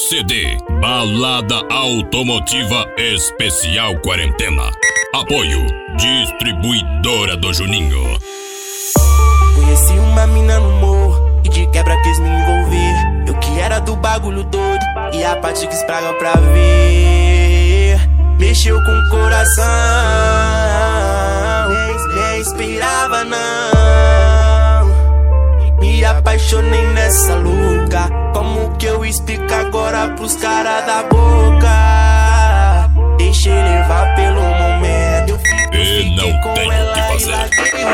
CD Balada Automotiva Especial Quarentena. Apoio Distribuidora do Juninho. Conheci uma mina no morro e de quebra quis me envolver. Eu que era do bagulho doido e a parte quis praga pra ver. Mexeu com o coração, nem esperava não. Me apaixonei nessa louca. Como que eu explico agora pros caras da boca? Deixei levar pelo momento. Eu E não tem o que fazer.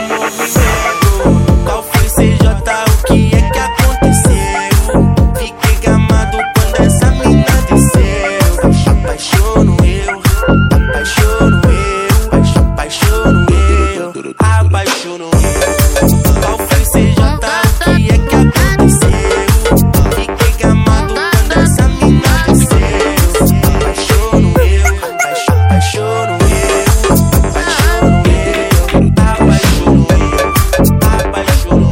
Qual foi CJ? O que é que aconteceu? Fiquei gamado quando essa mina desceu. Apaixono eu, apaixono eu, apaixono eu, apaixono eu. Qual foi CJ? O que é que aconteceu? Fiquei gamado quando essa mina desceu. Apaixono eu, apaixono eu, apaixono eu, apaixono eu, apaixono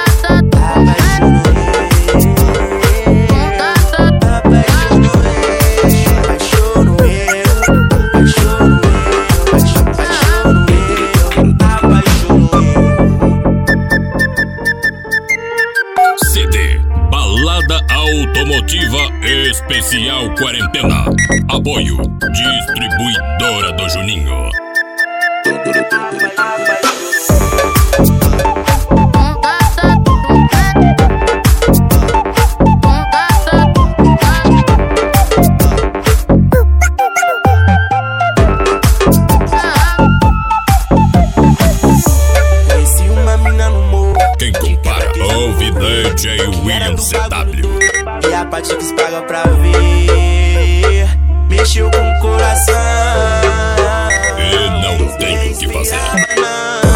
CD Balada Automotiva Especial Quarentena. Apoio Distribuidora do Juninho. Conheci uma mina no morro. Quem compara ouve DJ William CW. E a parte que paga pra ver. Mexeu com o coração. E não tem o que fazer. Não.